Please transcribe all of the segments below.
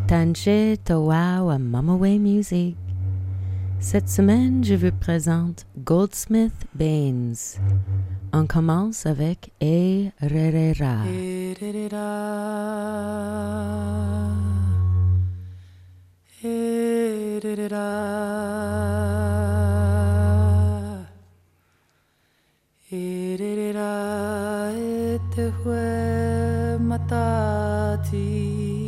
Tanche Toa wa Mamawe Music. Cette semaine, je vous présente Goldsmith Baines. On commence avec E Rerera. E Rerera. E Rerera. E Rerera e te hue matati.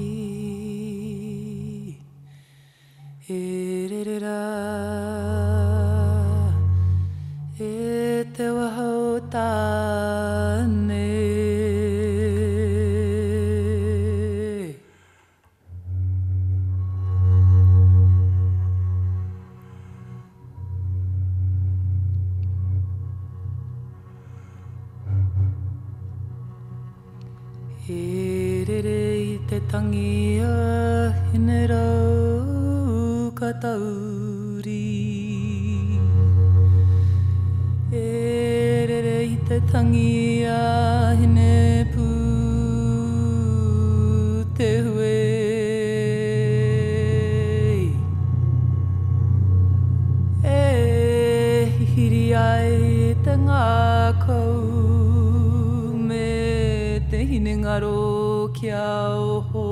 E Rerera e te wahau tāne. E rere I te tangi a hine rau ka tauri. E rere I te tangi a hine pū te hue. E hiri ai te ngākau me te hine ngaro kia oho.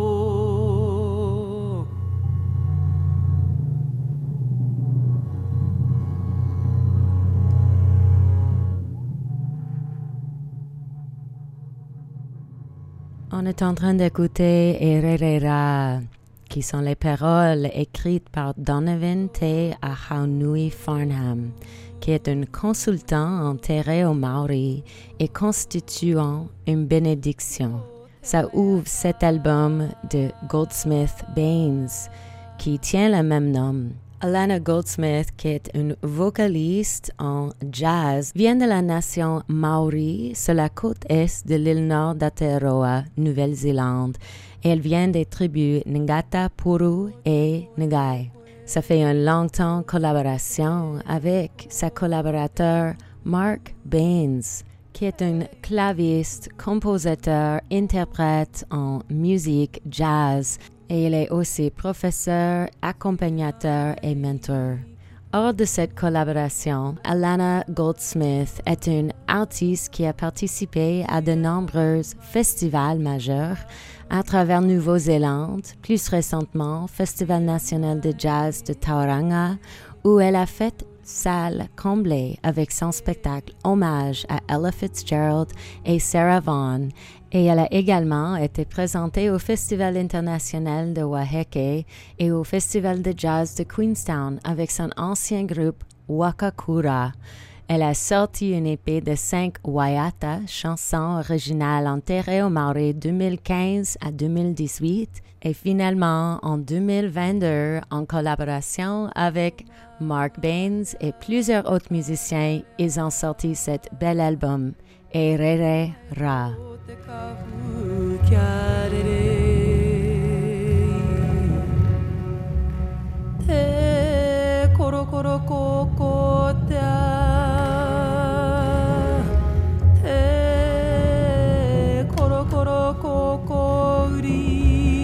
On est en train d'écouter E Rerera, qui sont les paroles écrites par Donovan Te Ahaunui Farnham, qui est un consultant en terre aux Maori et constituant une bénédiction. Ça ouvre cet album de Goldsmith Baines, qui tient le même nom. Alana Goldsmith, qui est une vocaliste en jazz, vient de la nation Maori sur la côte est de l'île nord d'Aotearoa, Nouvelle-Zélande, et elle vient des tribus Ngata Puru et Ngai. Ça fait une longue temps collaboration avec sa collaborateur Mark Baines, qui est un claviste, compositeur, interprète en musique jazz, et il est aussi professeur, accompagnateur et mentor. Hors de cette collaboration, Alana Goldsmith est une artiste qui a participé à de nombreux festivals majeurs à travers Nouvelle-Zélande, plus récemment Festival national de jazz de Tauranga, où elle a fait salle comblée avec son spectacle hommage à Ella Fitzgerald et Sarah Vaughan, et elle a également été présentée au Festival international de Waheke et au Festival de jazz de Queenstown avec son ancien groupe Wakakura. Elle a sorti une épée de 5 Waiata, chansons originales enterrées au Maori 2015 à 2018, et finalement en 2022, en collaboration avec Mark Baines et plusieurs autres musiciens, ils ont sorti cet bel album, E Rerera. Te koro koro koko te te koro koro koko uri.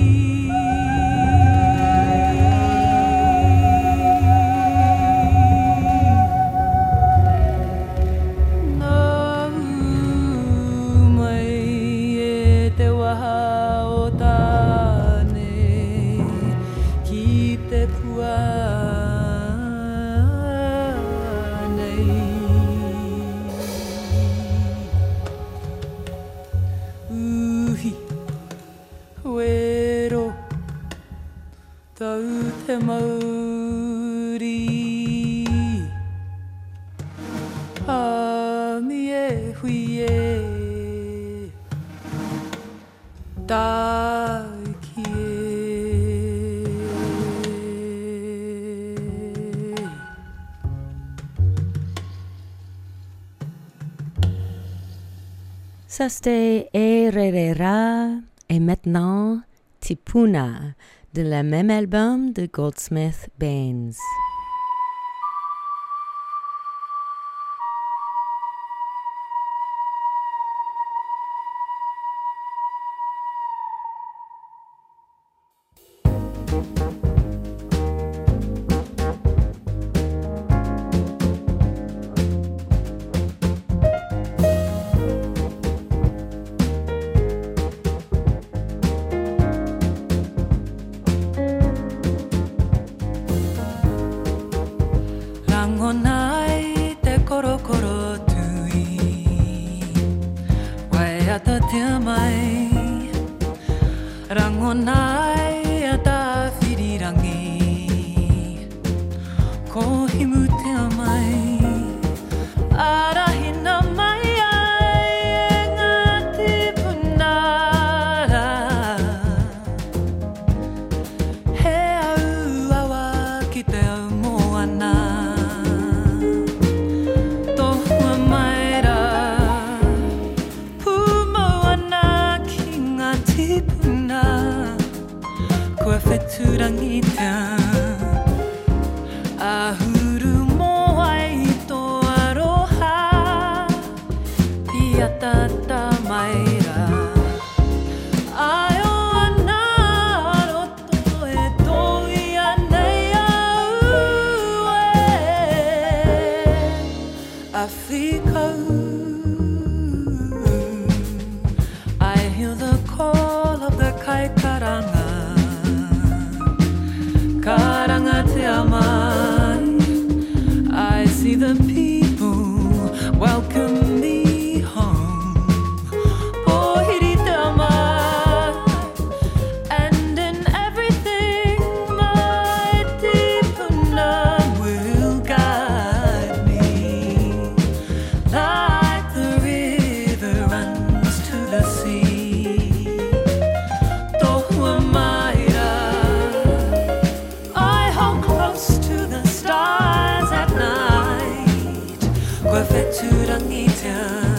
Te mauri a mi e hui e ta ki Ça c'était E Rerera et maintenant Tipuna de le même album de Goldsmith Baines. Ai ata whirirangi Ko himu te amai Arahina mai ai e ngā tipuna He au awa ki te au moana Tohua mai ra Pumoana ki ngā tipuna Kua wheturangi te Ahuru mo ai tō aroha Pia tata mai ra Ai o ana roto e toi anei au e Awhikau I hear the call of the kaikaranga Karanga te amai I see the people welcome me home Pohiri te amai And in everything my tipuna will guide me Like the river runs to the sea Tohua mai ra I hold close to the stars at night Kua wheturangi te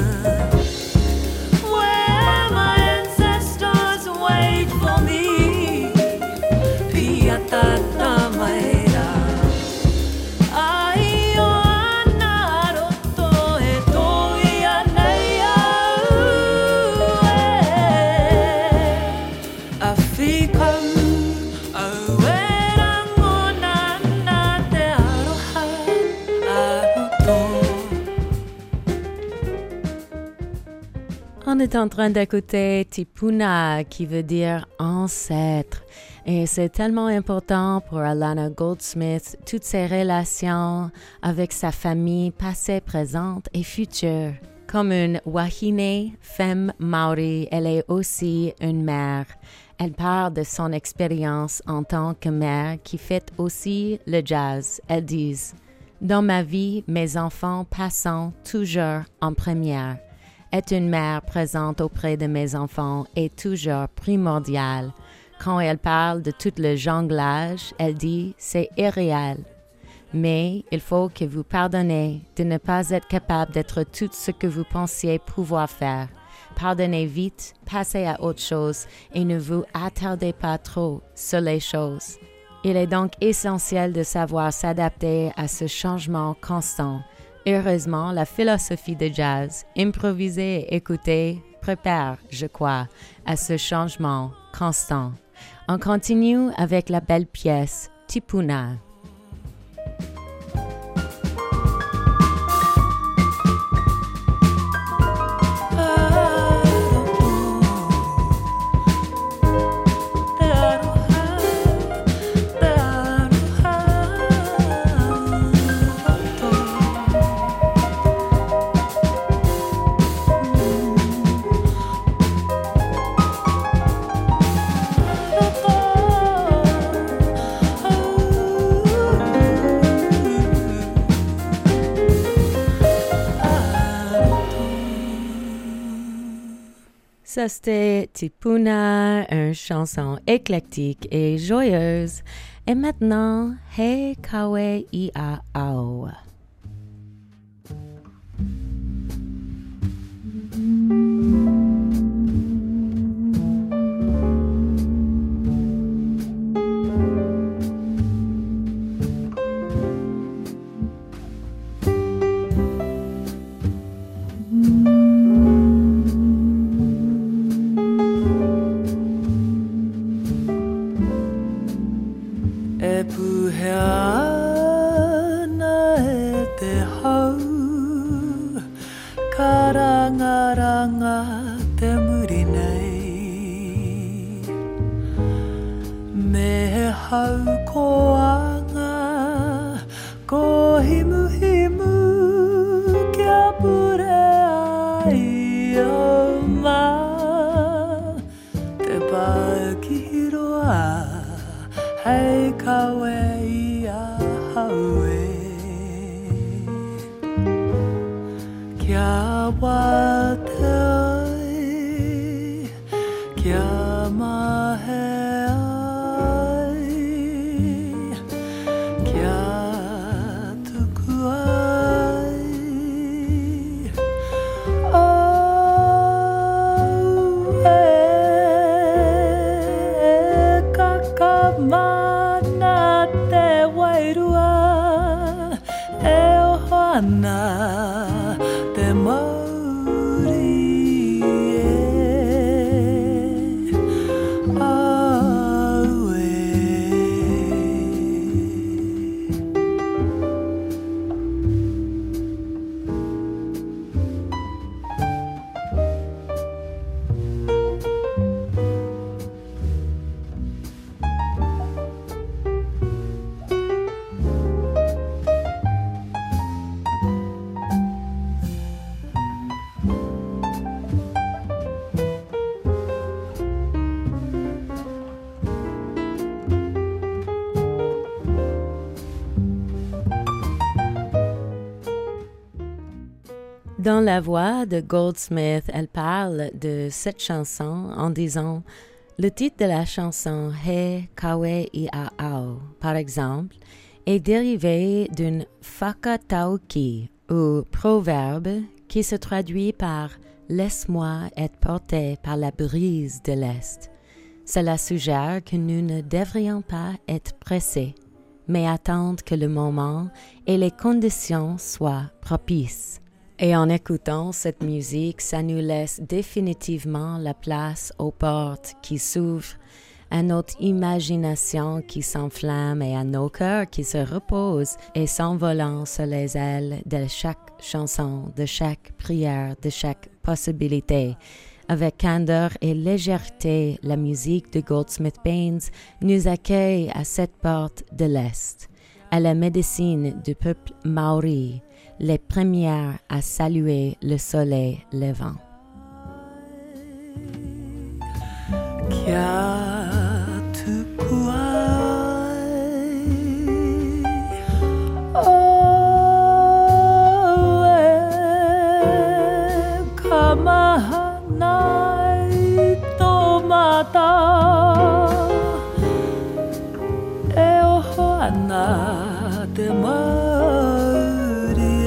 Where my ancestors wait for me Pia tata mai ra Ai o ana roto e toi anei au e Awhikau au e rangona na te aroha aroto On est en train d'écouter Tipuna, qui veut dire ancêtre. Et c'est tellement important pour Alana Goldsmith, toutes ses relations avec sa famille passée, présente et future. Comme une wahine, femme maori, elle est aussi une mère. Elle parle de son expérience en tant que mère qui fait aussi le jazz. Elle dit « Dans ma vie, mes enfants passant toujours en première. Être une mère présente auprès de mes enfants est toujours primordial. Quand elle parle de tout le jonglage, elle dit « c'est irréel ». Mais il faut que vous pardonnez de ne pas être capable d'être tout ce que vous pensiez pouvoir faire. Pardonnez vite, passez à autre chose et ne vous attardez pas trop sur les choses. Il est donc essentiel de savoir s'adapter à ce changement constant. Heureusement, la philosophie de jazz, improviser et écouter, prépare, je crois, à ce changement constant. On continue avec la belle pièce Tipuna. Ça, c'était Tipuna, une chanson éclectique et joyeuse. Et maintenant, He Kawe Ia Ao. E puhea na e te hau Karangaranga te muri nei Me he hau koanga Ko himu himu kia pure ai o ma Te pā ki hiro Hey, kawe ia haue Kia wate ai Kia mahe ai Kia tuku ai Kakamana te wairua E ohana te mauri e aue Dans la voix de Goldsmith, elle parle de cette chanson en disant « Le titre de la chanson « He kawe ia au » par exemple, est dérivé d'une whakatauki ou proverbe qui se traduit par « Laisse-moi être porté par la brise de l'Est ». Cela suggère que nous ne devrions pas être pressés, mais attendre que le moment et les conditions soient propices. Et en écoutant cette musique, ça nous laisse définitivement la place aux portes qui s'ouvrent, à notre imagination qui s'enflamme et à nos cœurs qui se reposent et s'envolant sur les ailes de chaque chanson, de chaque prière, de chaque possibilité. Avec candeur et légèreté, la musique de Goldsmith Baines nous accueille à cette porte de l'Est, à la médecine du peuple maori, les premières à saluer le soleil levant. Kia tuku ai O e kamahanai tomata E oho ana te mauri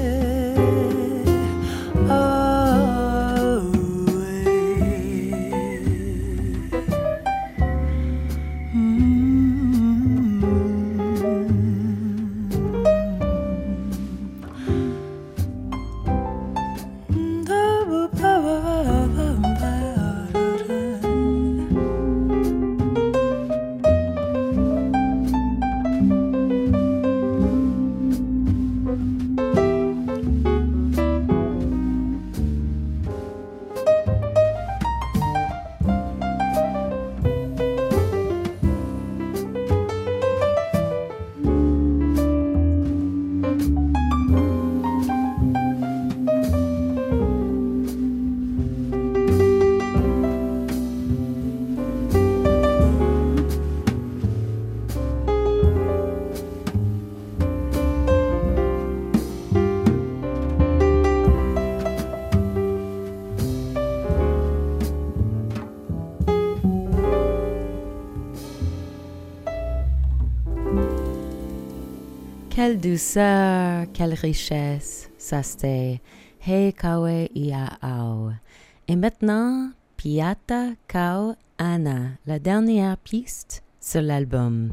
Quelle douceur, quelle richesse, ça c'était He kawe ia au. Et maintenant, Piata Kau Ana, la dernière piste sur l'album.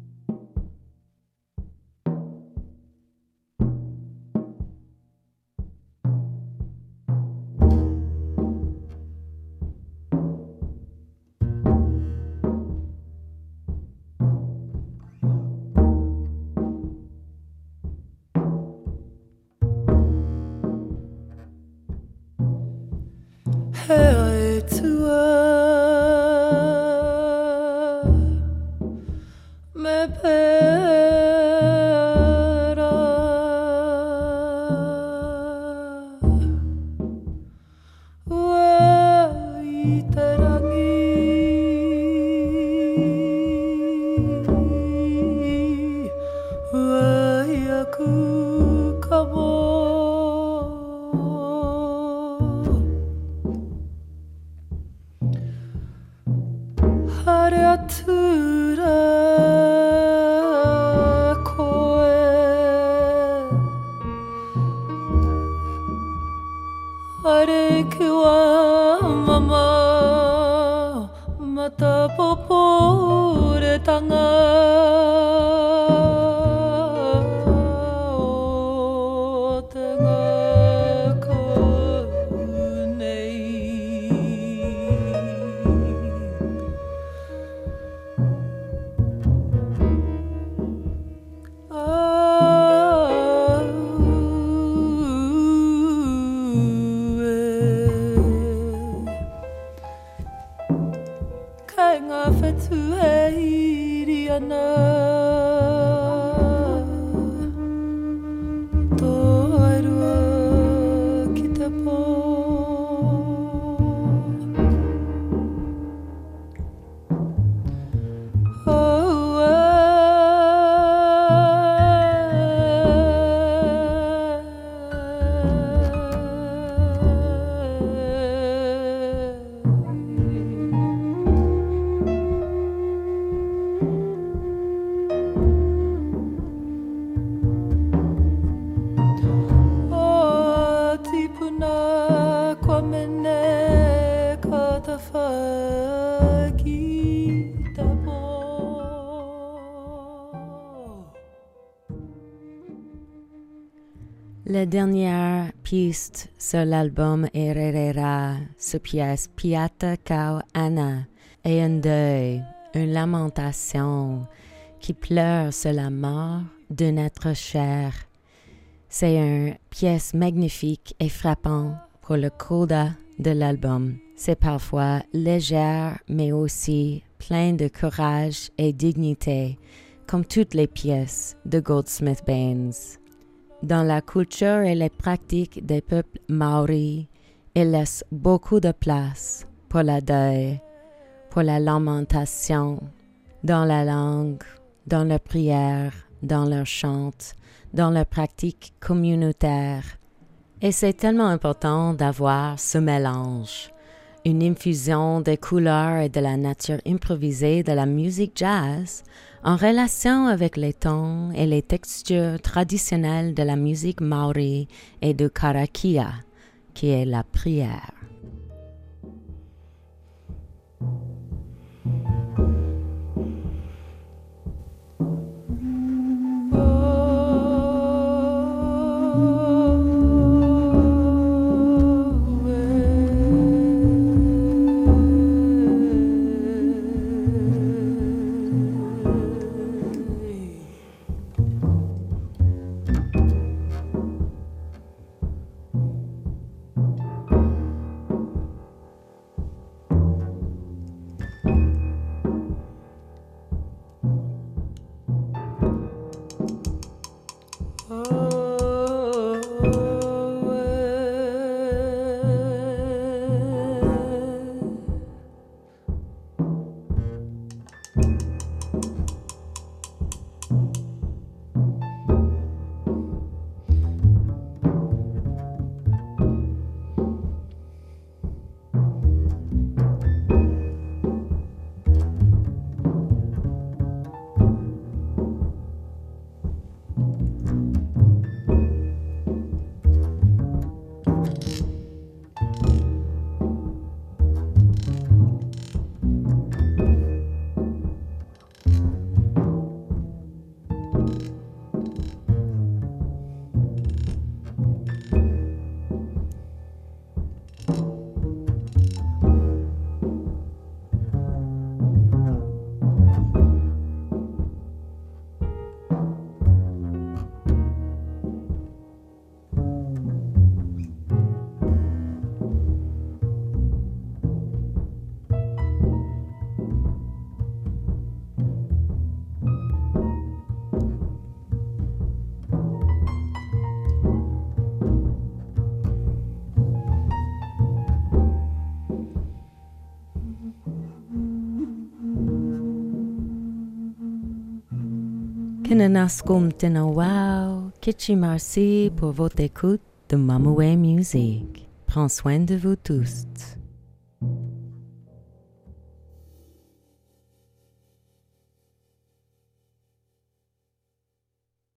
Hey, tua me pera Wa itarangi La dernière piste sur l'album Ererera se pièce Piata Kau Ana est un deuil, une lamentation qui pleure sur la mort d'un être cher. C'est une pièce magnifique et frappante pour le coda de l'album. C'est parfois légère mais aussi plein de courage et dignité, comme toutes les pièces de Goldsmith Baines. Dans la culture et les pratiques des peuples maoris, il laisse beaucoup de place pour la deuil, pour la lamentation, dans la langue, dans la prière, dans leur chant, dans leurs pratiques communautaires. Et c'est tellement important d'avoir ce mélange, une infusion des couleurs et de la nature improvisée de la musique jazz en relation avec les tons et les textures traditionnelles de la musique maori et du karakia, qui est la prière. Kinanaskum Tinawao, Kitchi merci pour votre écoute de Mamoué Music. Prends soin de vous tous.